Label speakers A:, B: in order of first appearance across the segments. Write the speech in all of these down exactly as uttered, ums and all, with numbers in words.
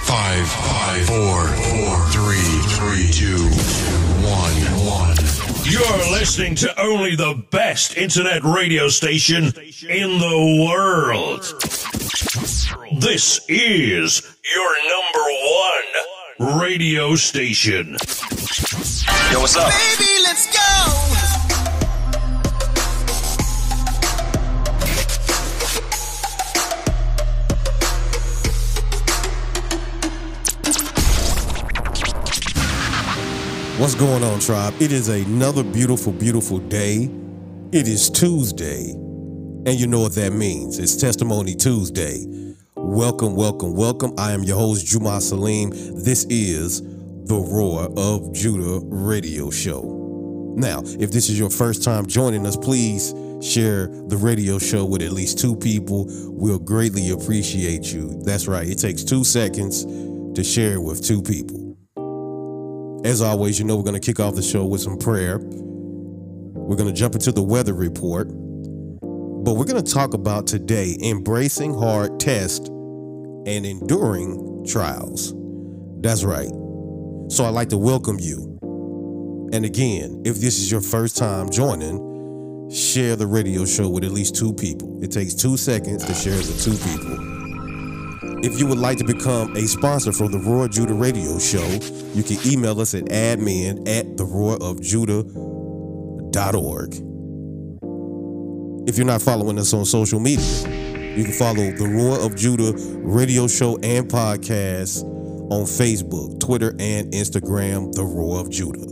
A: Five, five, four, four, three, three, two, one, one.
B: You're listening to only the best internet radio station in the world. This is your number one radio station.
C: Yo, what's up?
D: Baby, let's go.
E: What's going on, tribe? It is another beautiful, beautiful day. It is Tuesday, and you know what that means. It's Testimony Tuesday. Welcome, welcome, welcome. I am your host, Juma Salim. This is the Roar of Judah radio show. Now, if this is your first time joining us, please share the radio show with at least two people. We'll greatly appreciate you. That's right. It takes two seconds to share with two people. As always, you know we're going to kick off the show with some prayer. We're going to jump into the weather report. But we're going to talk about today embracing hard tests and enduring trials. That's right. So I'd like to welcome you. And again, if this is your first time joining, share the radio show with at least two people. It takes two seconds to share with two people. If you would like to become a sponsor for the Roar Judah radio show, you can email us at admin at the roar of judah dot org. If you're not following us on social media, you can follow the Roar of Judah radio show and podcast on Facebook, Twitter, and Instagram, the Roar of Judah.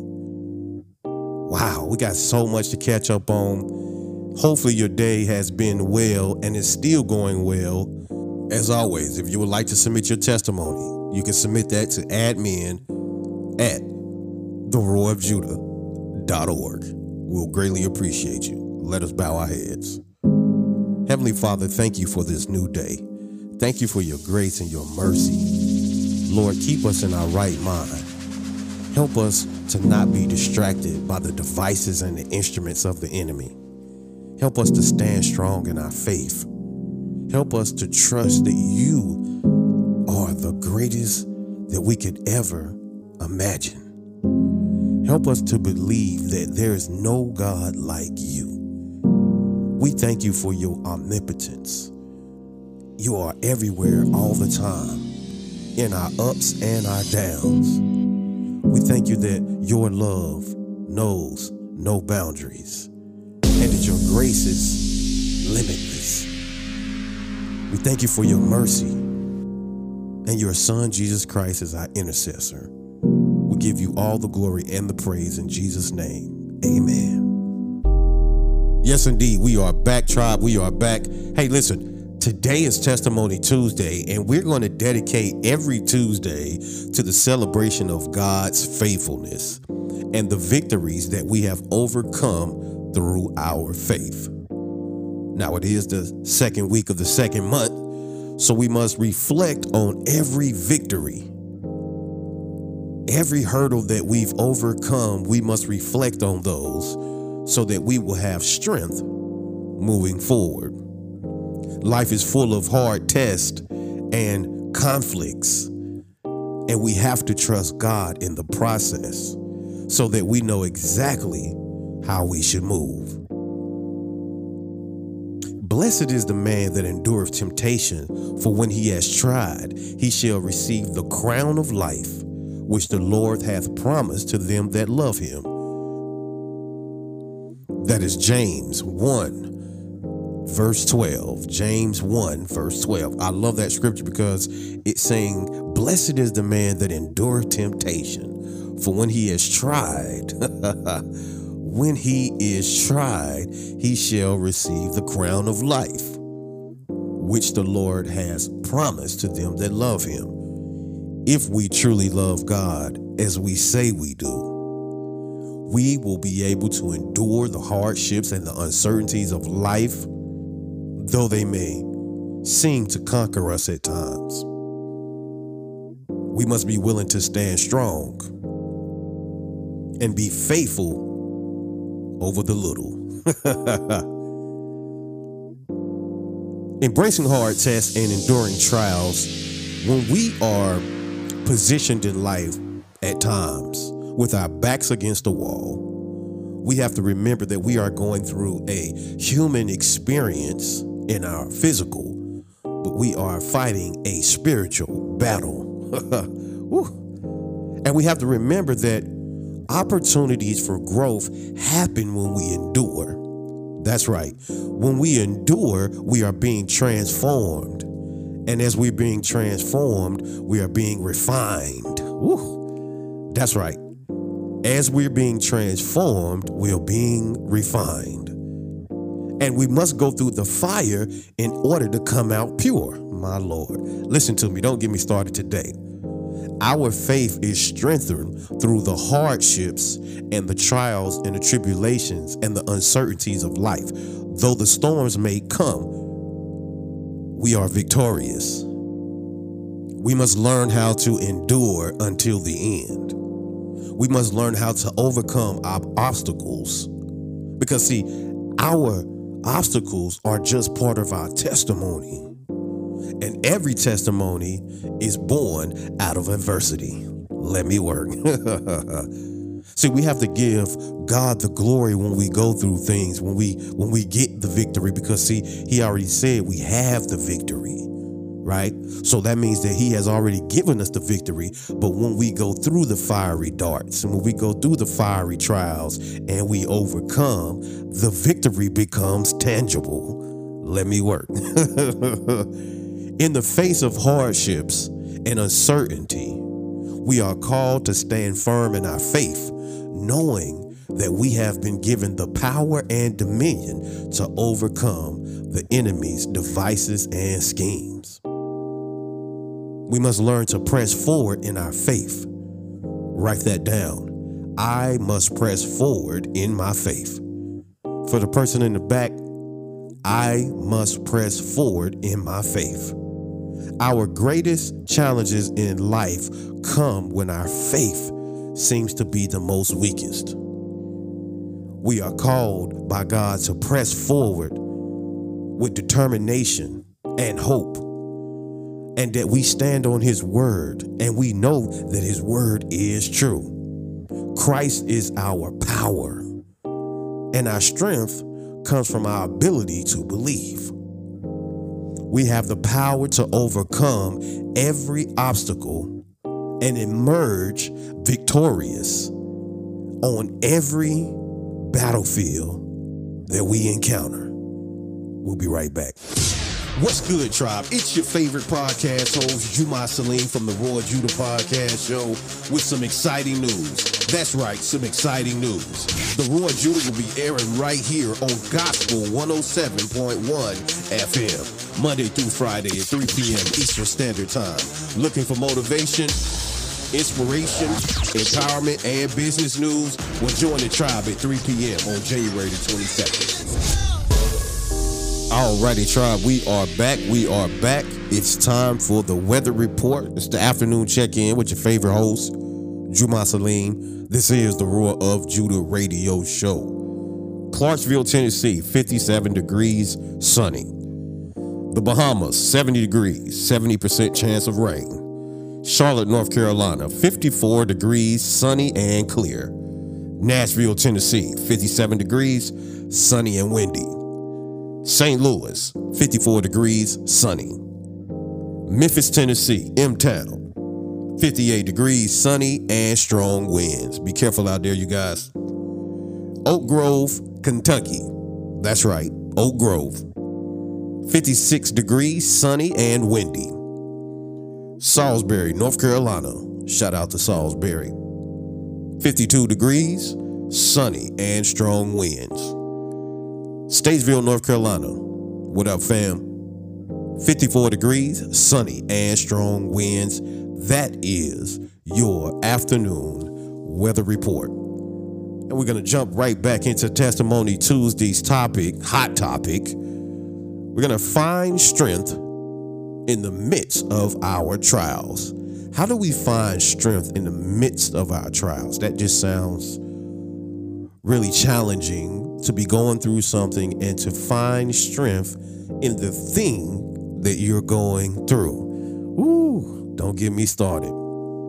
E: Wow, we got so much to catch up on. Hopefully your day has been well and is still going well. As always, if you would like to submit your testimony, you can submit that to admin at the roar of judah dot org. We'll greatly appreciate you. Let us bow our heads. Heavenly Father, thank you for this new day. Thank you for your grace and your mercy. Lord, keep us in our right mind. Help us to not be distracted by the devices and the instruments of the enemy. Help us to stand strong in our faith. Help us to trust that you are the greatest that we could ever imagine. Help us to believe that there is no God like you. We thank you for your omnipotence. You are everywhere all the time, in our ups and our downs. We thank you that your love knows no boundaries and that your grace is limitless. We thank you for your mercy and your son, Jesus Christ, as our intercessor. We give you all the glory and the praise in Jesus' name. Amen. Yes, indeed. We are back, tribe. We are back. Hey, listen, today is Testimony Tuesday, and we're going to dedicate every Tuesday to the celebration of God's faithfulness and the victories that we have overcome through our faith. Now, it is the second week of the second month, so we must reflect on every victory. Every hurdle that we've overcome, we must reflect on those so that we will have strength moving forward. Life is full of hard tests and conflicts, and we have to trust God in the process so that we know exactly how we should move. Blessed is the man that endureth temptation, for when he has tried, he shall receive the crown of life, which the Lord hath promised to them that love him. That is James one, verse twelve. James one, verse twelve. I love that scripture because it's saying, blessed is the man that endureth temptation, for when he has tried, when he is tried, he shall receive the crown of life, which the Lord has promised to them that love him. If we truly love God as we say we do, we will be able to endure the hardships and the uncertainties of life, though they may seem to conquer us at times. We must be willing to stand strong and be faithful over the little. Embracing hard tests and enduring trials. When we are positioned in life at times with our backs against the wall, we have to remember that we are going through a human experience in our physical, but we are fighting a spiritual battle. And we have to remember that opportunities for growth happen when we endure. That's right. When we endure, we are being transformed. And as we're being transformed, we are being refined. Woo. That's right. As we're being transformed, we're being refined. And we must go through the fire in order to come out pure, my Lord. Listen to me. Don't get me started today. Our faith is strengthened through the hardships and the trials and the tribulations and the uncertainties of life. Though the storms may come, we are victorious. We must learn how to endure until the end. We must learn how to overcome our obstacles. Because see, our obstacles are just part of our testimony. And every testimony is born out of adversity. Let me work. See, we have to give God the glory when we go through things, when we when we get the victory, because see, he already said we have the victory, right? So that means that he has already given us the victory. But when we go through the fiery darts and when we go through the fiery trials and we overcome, the victory becomes tangible. Let me work. In the face of hardships and uncertainty, we are called to stand firm in our faith, knowing that we have been given the power and dominion to overcome the enemy's devices and schemes. We must learn to press forward in our faith. Write that down. I must press forward in my faith. For the person in the back, I must press forward in my faith. Our greatest challenges in life come when our faith seems to be the most weakest. We are called by God to press forward with determination and hope, and that we stand on his word, and we know that his word is true. Christ is our power, and our strength comes from our ability to believe. We have the power to overcome every obstacle and emerge victorious on every battlefield that we encounter. We'll be right back. What's good, tribe? It's your favorite podcast host, Juma Salim from the Roy Judah Podcast Show with some exciting news. That's right, some exciting news. The Roy Judah will be airing right here on Gospel one oh seven point one F M, Monday through Friday at three p.m. Eastern Standard Time. Looking for motivation, inspiration, empowerment, and business news? Well, join the tribe at three p.m. on January the twenty-second. Alrighty, tribe, we are back. We are back. It's time for the weather report. It's the afternoon check-in with your favorite host, Juma Salim. This is the Roar of Judah radio show. Clarksville, Tennessee, fifty-seven degrees, sunny. The Bahamas, seventy degrees, seventy percent chance of rain. Charlotte, North Carolina, fifty-four degrees, sunny and clear. Nashville, Tennessee, fifty-seven degrees, sunny and windy. Saint Louis, fifty-four degrees, sunny. Memphis, Tennessee, M-Town, fifty-eight degrees, sunny and strong winds. Be careful out there, you guys. Oak Grove, Kentucky. That's right, Oak Grove. fifty-six degrees, sunny and windy. Salisbury, North Carolina. Shout out to Salisbury. fifty-two degrees, sunny and strong winds. Statesville, North Carolina. What up, fam? fifty-four degrees, sunny and strong winds. That is your afternoon weather report. And we're going to jump right back into Testimony Tuesday's topic, hot topic. We're going to find strength in the midst of our trials. How do we find strength in the midst of our trials? That just sounds really challenging, to be going through something and to find strength in the thing that you're going through. Ooh, don't get me started.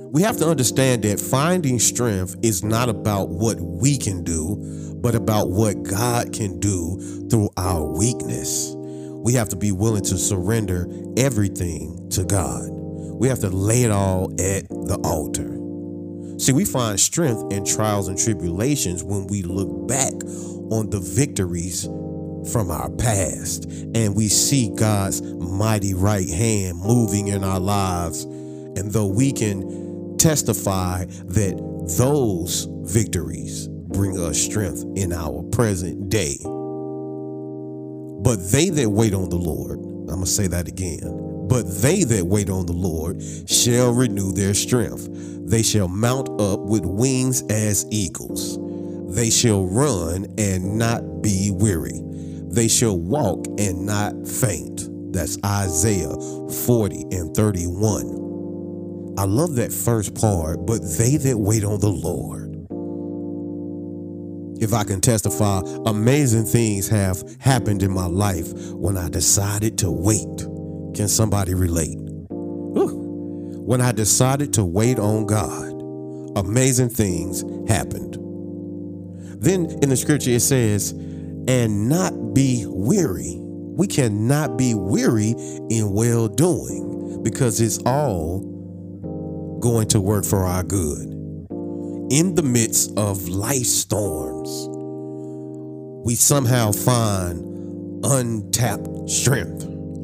E: We have to understand that finding strength is not about what we can do, but about what God can do through our weakness. We have to be willing to surrender everything to God. We have to lay it all at the altar. See, we find strength in trials and tribulations when we look back on the victories from our past and we see God's mighty right hand moving in our lives. And though we can testify that those victories bring us strength in our present day, but they that wait on the Lord, I'm going to say that again. But they that wait on the Lord shall renew their strength. They shall mount up with wings as eagles. They shall run and not be weary. They shall walk and not faint. That's Isaiah forty and thirty-one. I love that first part, but they that wait on the Lord. If I can testify, amazing things have happened in my life when I decided to wait. Can somebody relate? Whew. When I decided to wait on God, amazing things happened. Then in the scripture it says, and not be weary. We cannot be weary in well doing because it's all going to work for our good. In the midst of life storms, we somehow find untapped strength.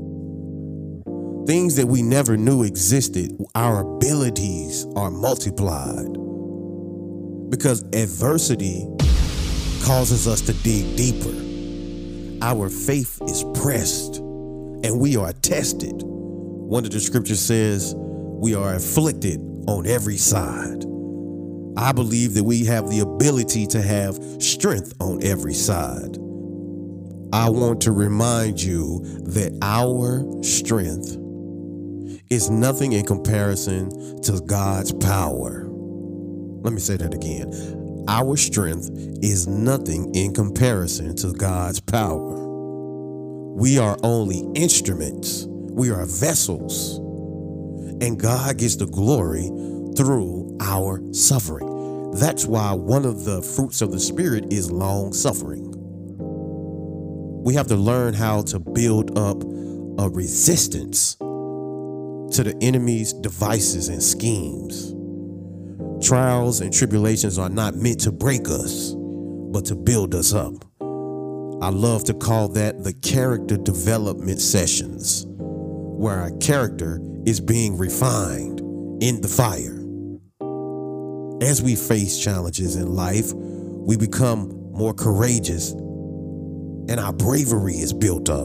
E: Things that we never knew existed, our abilities are multiplied because adversity causes us to dig deeper. Our faith is pressed and we are tested. One of the scriptures says we are afflicted on every side. I believe that we have the ability to have strength on every side. I want to remind you that our strength is nothing in comparison to God's power. Let me say that again. Our strength is nothing in comparison to God's power. We are only instruments. We are vessels. And God gets the glory through our suffering. That's why one of the fruits of the Spirit is long suffering. We have to learn how to build up a resistance to the enemy's devices and schemes. Trials and tribulations are not meant to break us, but to build us up. I love to call that the character development sessions, where our character is being refined in the fire. As we face challenges in life, we become more courageous and our bravery is built up.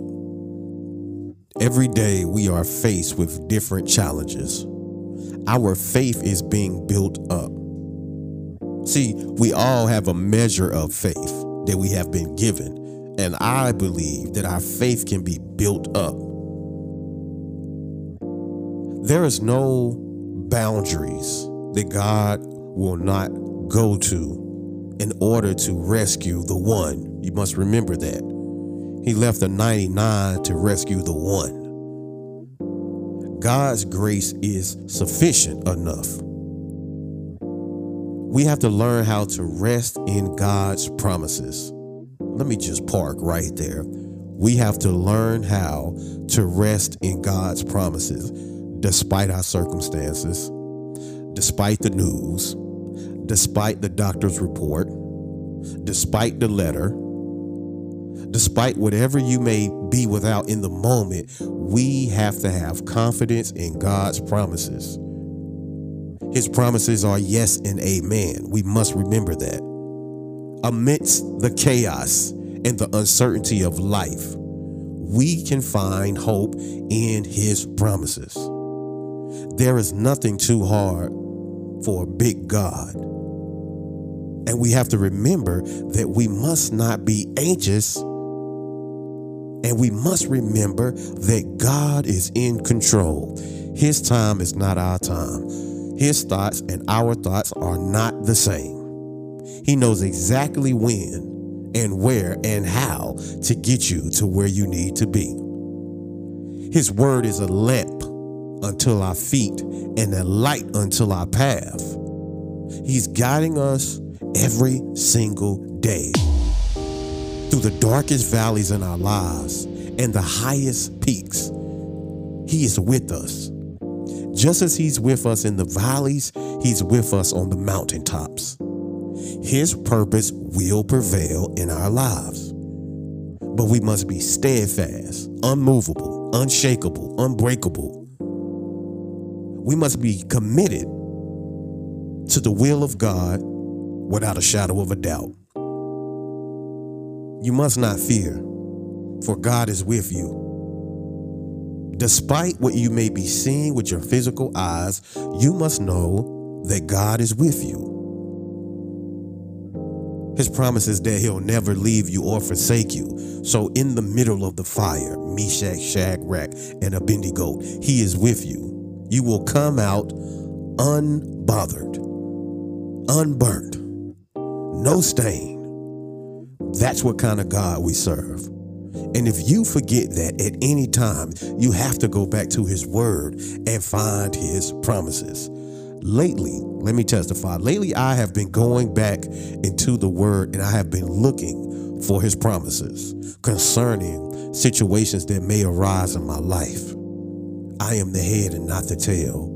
E: Every day we are faced with different challenges. Our faith is being built up. See, we all have a measure of faith that we have been given, and I believe that our faith can be built up. There is no boundaries that God will not go to in order to rescue the one. You must remember that. He left the ninety-nine to rescue the one. God's grace is sufficient enough. We have to learn how to rest in God's promises. Let me just park right there. We have to learn how to rest in God's promises despite our circumstances, despite the news, despite the doctor's report, despite the letter, despite whatever you may be without in the moment. We have to have confidence in God's promises. His promises are yes and amen. We must remember that. Amidst the chaos and the uncertainty of life, we can find hope in his promises. There is nothing too hard for a big God. And we have to remember that we must not be anxious. And we must remember that God is in control. His time is not our time. His thoughts and our thoughts are not the same. He knows exactly when and where and how to get you to where you need to be. His word is a lamp until our feet and a light until our path. He's guiding us every single day through the darkest valleys in our lives and the highest peaks. He is with us. Just as he's with us in the valleys, he's with us on the mountaintops. His purpose will prevail in our lives. But we must be steadfast, unmovable, unshakable, unbreakable. We must be committed to the will of God without a shadow of a doubt. You must not fear, for God is with you. Despite what you may be seeing with your physical eyes, you must know that God is with you. His promise is that he'll never leave you or forsake you. So in the middle of the fire, Meshach, Shadrach, and Abednego, he is with you. You will come out unbothered, unburnt, no stain. That's what kind of God we serve. And if you forget that at any time, you have to go back to his word and find his promises. Lately, let me testify, lately I have been going back into the word and I have been looking for his promises concerning situations that may arise in my life. I am the head and not the tail.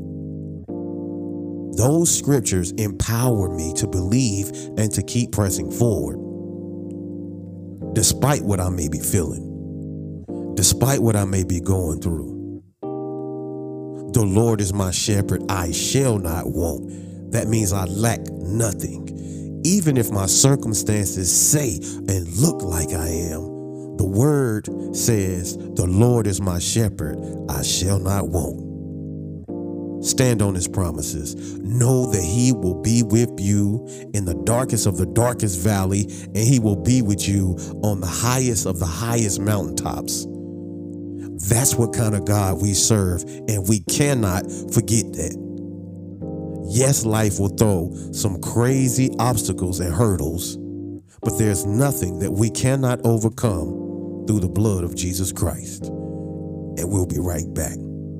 E: Those scriptures empower me to believe and to keep pressing forward. Despite what I may be feeling, despite what I may be going through. The Lord is my shepherd, I shall not want. That means I lack nothing. Even if my circumstances say and look like I am, the word says, the Lord is my shepherd, I shall not want. Stand on his promises. Know that he will be with you in the darkest of the darkest valley, and he will be with you on the highest of the highest mountaintops. That's what kind of God we serve, and we cannot forget that. Yes, life will throw some crazy obstacles and hurdles, but there's nothing that we cannot overcome through the blood of Jesus Christ. And we'll be right back.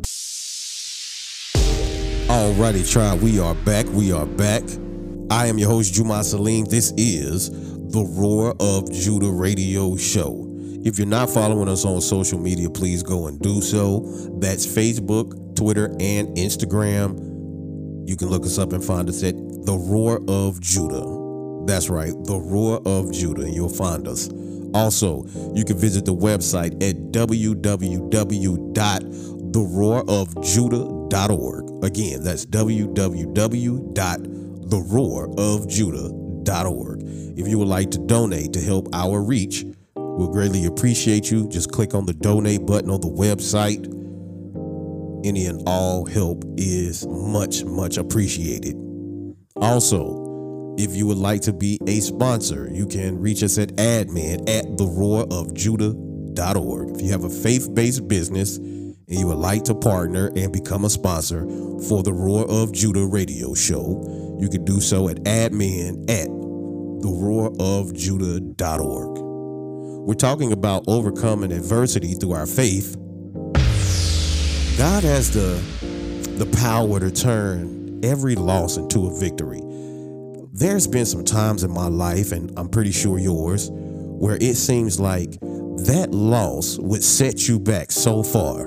E: Alrighty, tribe, we are back. We are back. I am your host, Juma Salim. This is the Roar of Judah radio show. If you're not following us on social media, please go and do so. That's Facebook, Twitter, and Instagram. You can look us up and find us at The Roar of Judah. That's right, The Roar of Judah, and you'll find us. Also, you can visit the website at w w w dot the roar of judah dot org. Again, that's w w w dot the roar of judah dot org. If you would like to donate to help our reach, we'll greatly appreciate you. Just click on the donate button on the website. Any and all help is much, much appreciated. Also, if you would like to be a sponsor, you can reach us at admin at the roar of judah dot org. If you have a faith-based business and you would like to partner and become a sponsor for the Roar of Judah radio show, you can do so at admin at the roar of judah dot org. We're talking about overcoming adversity through our faith. God has the, the power to turn every loss into a victory. There's been some times in my life, and I'm pretty sure yours, where it seems like that loss would set you back so far.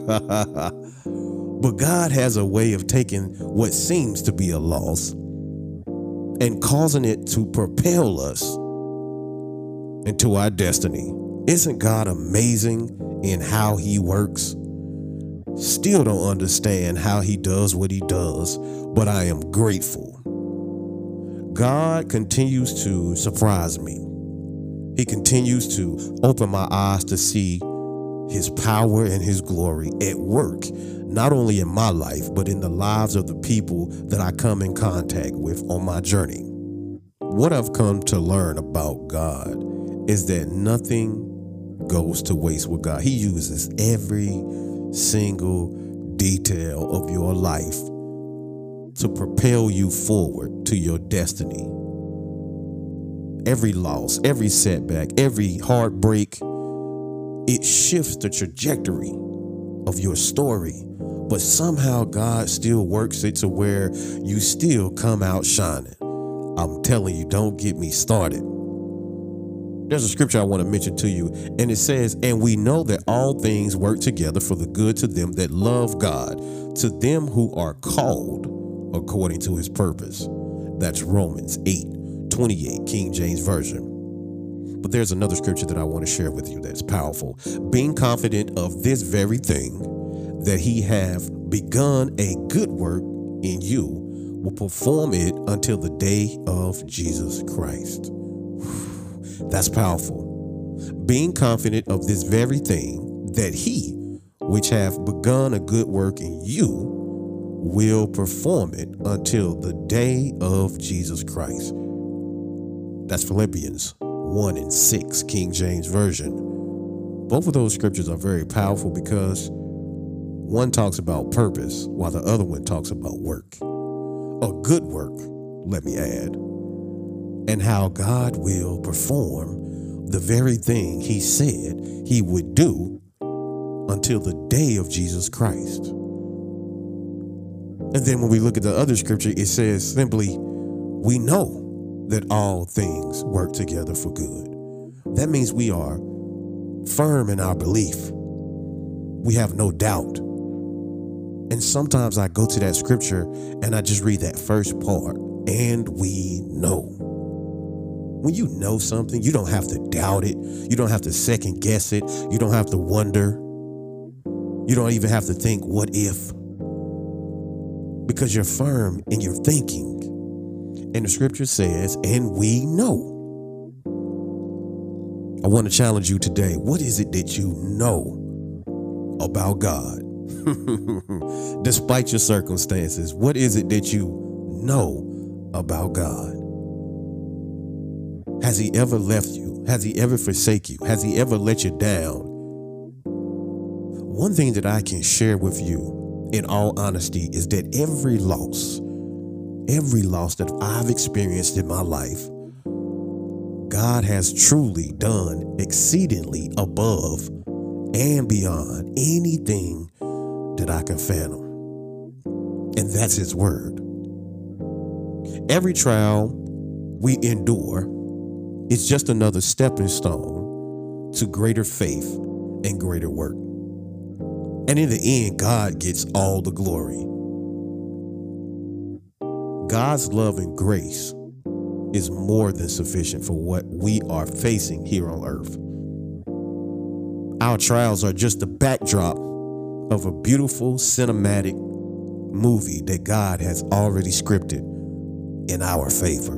E: But God has a way of taking what seems to be a loss and causing it to propel us into our destiny. Isn't God amazing in how he works? Still don't understand how he does what he does, but I am grateful. God continues to surprise me. He continues to open my eyes to see his power and his glory at work, not only in my life, but in the lives of the people that I come in contact with on my journey. What I've come to learn about God is that nothing goes to waste with God. He uses every single detail of your life to propel you forward to your destiny. Every loss, every setback, every heartbreak, it shifts the trajectory of your story, but somehow God still works it to where you still come out shining. I'm telling you, don't get me started. There's a scripture I want to mention to you, and it says, and we know that all things work together for the good to them that love God, to them who are called according to his purpose. That's Romans eight twenty-eight, King James Version. But there's another scripture that I want to share with you that's powerful. Being confident of this very thing, that he have begun a good work in you, will perform it until the day of Jesus Christ. That's powerful. Being confident of this very thing, that he which hath begun a good work in you will perform it until the day of Jesus Christ. That's Philippians one and six, King James Version. Both of those scriptures are very powerful because one talks about purpose while the other one talks about work. A good work, let me add. And how God will perform the very thing he said he would do until the day of Jesus Christ. And then when we look at the other scripture, it says simply, we know that all things work together for good. That means we are firm in our belief. We have no doubt. And sometimes I go to that scripture and I just read that first part, and we know. When you know something, you don't have to doubt it. You don't have to second guess it. You don't have to wonder. You don't even have to think, what if? Because you're firm in your thinking. And the scripture says, and we know. I want to challenge you today. What is it that you know about God? Despite your circumstances, what is it that you know about God? Has he ever left you? Has he ever forsaken you? Has he ever let you down? One thing that I can share with you in all honesty is that every loss, every loss that I've experienced in my life, God has truly done exceedingly above and beyond anything that I can fathom. And that's his word. Every trial we endure is just another stepping stone to greater faith and greater work. And in the end, God gets all the glory. God's love and grace is more than sufficient for what we are facing here on earth. Our trials are just the backdrop of a beautiful cinematic movie that God has already scripted in our favor.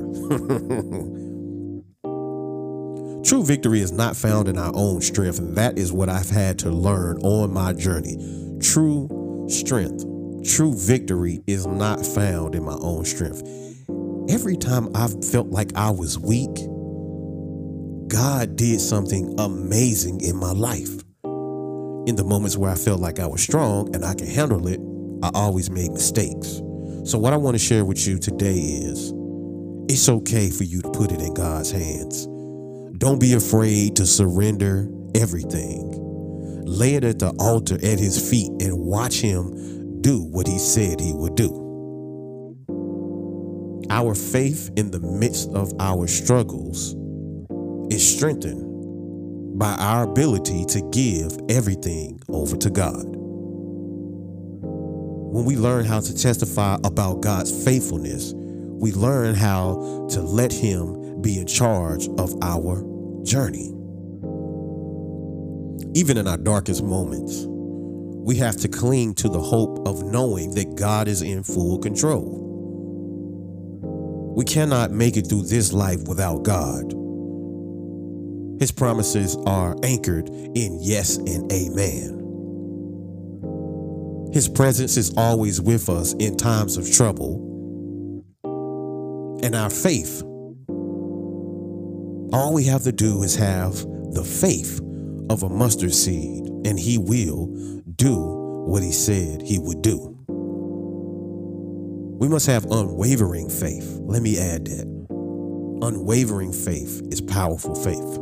E: True victory is not found in our own strength, and that is what I've had to learn on my journey. True strength, true victory is not found in my own strength. Every time I've felt like I was weak, God did something amazing in my life. In the moments where I felt like I was strong and I could handle it, I always made mistakes. So what I want to share with you today is, it's okay for you to put it in God's hands. Don't be afraid to surrender everything. Lay it at the altar at his feet and watch him do what he said he would do. Our faith in the midst of our struggles is strengthened by our ability to give everything over to God. When we learn how to testify about God's faithfulness, we learn how to let him be in charge of our journey. Even in our darkest moments, we have to cling to the hope of knowing that God is in full control. We cannot make it through this life without God. His promises are anchored in yes and amen. His presence is always with us in times of trouble. And our faith, all we have to do is have the faith of a mustard seed, and he will do what he said he would do. We must have unwavering faith. Let me add that. Unwavering faith is powerful faith.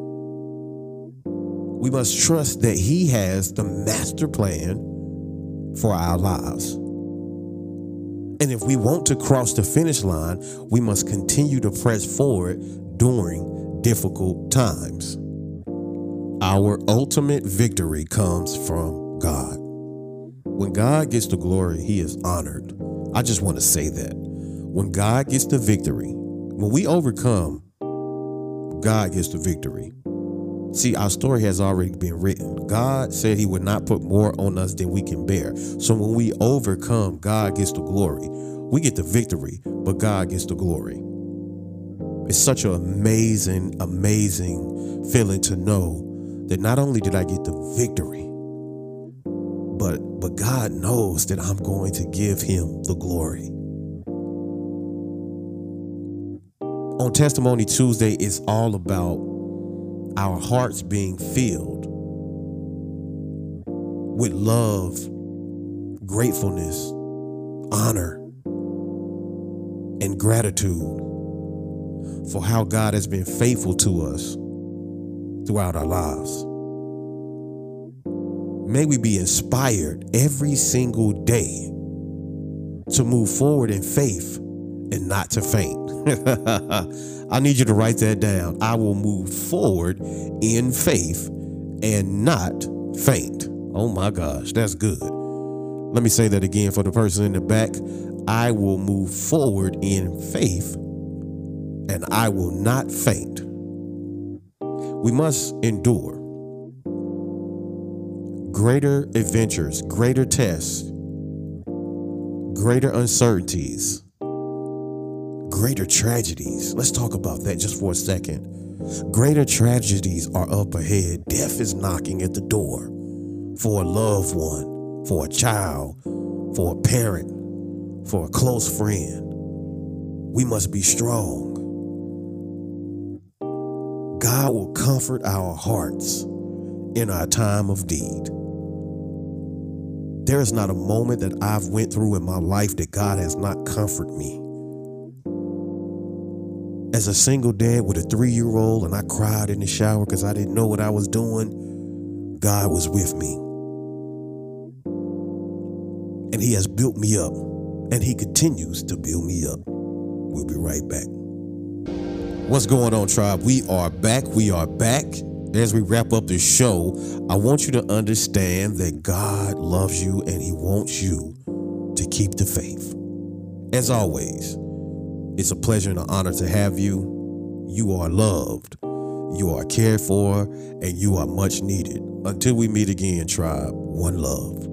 E: We must trust that he has the master plan for our lives. And if we want to cross the finish line, we must continue to press forward during difficult times. Our ultimate victory comes from God. When God gets the glory, he is honored. I just want to say that. When God gets the victory, when we overcome, God gets the victory. See, our story has already been written. God said he would not put more on us than we can bear. So when we overcome, God gets the glory. We get the victory, but God gets the glory. It's such an amazing, amazing feeling to know that not only did I get the victory, but, but God knows that I'm going to give him the glory. On Testimony Tuesday, it's all about our hearts being filled with love, gratefulness, honor, and gratitude for how God has been faithful to us throughout our lives. May we be inspired every single day to move forward in faith and not to faint. I need you to write that down. I will move forward in faith and not faint. Oh my gosh, that's good. Let me say that again for the person in the back. I will move forward in faith and I will not faint. We must endure greater adventures, greater tests, greater uncertainties, greater tragedies. Let's talk about that just for a second. Greater tragedies are up ahead. Death is knocking at the door for a loved one, for a child, for a parent, for a close friend. We must be strong. God will comfort our hearts in our time of need. There is not a moment that I've went through in my life that God has not comforted me. As a single dad with a three-year-old and I cried in the shower because I didn't know what I was doing, God was with me. And he has built me up, and he continues to build me up. We'll be right back. What's going on, tribe? We are back. We are back. As we wrap up the show, I want you to understand that God loves you and he wants you to keep the faith. As always, it's a pleasure and an honor to have you. You are loved, you are cared for, and you are much needed. Until we meet again, tribe, one love.